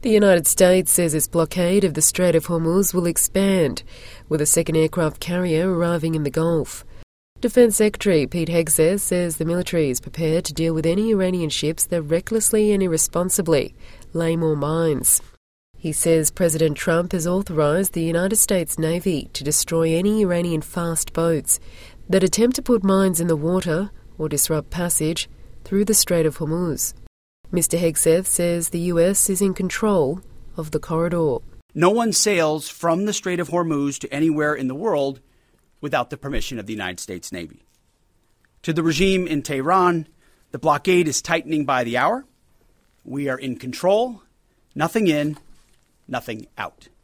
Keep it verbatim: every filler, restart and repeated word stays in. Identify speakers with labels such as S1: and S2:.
S1: The United States says its blockade of the Strait of Hormuz will expand, with a second aircraft carrier arriving in the Gulf. Defence Secretary Pete Hegseth says the military is prepared to deal with any Iranian ships that recklessly and irresponsibly lay more mines. He says President Trump has authorised the United States Navy to destroy any Iranian fast boats that attempt to put mines in the water or disrupt passage through the Strait of Hormuz. Mister Hegseth says the U S is in control of the corridor.
S2: No one sails from the Strait of Hormuz to anywhere in the world without the permission of the United States Navy. To the regime in Tehran, the blockade is tightening by the hour. We are in control, nothing in, nothing out.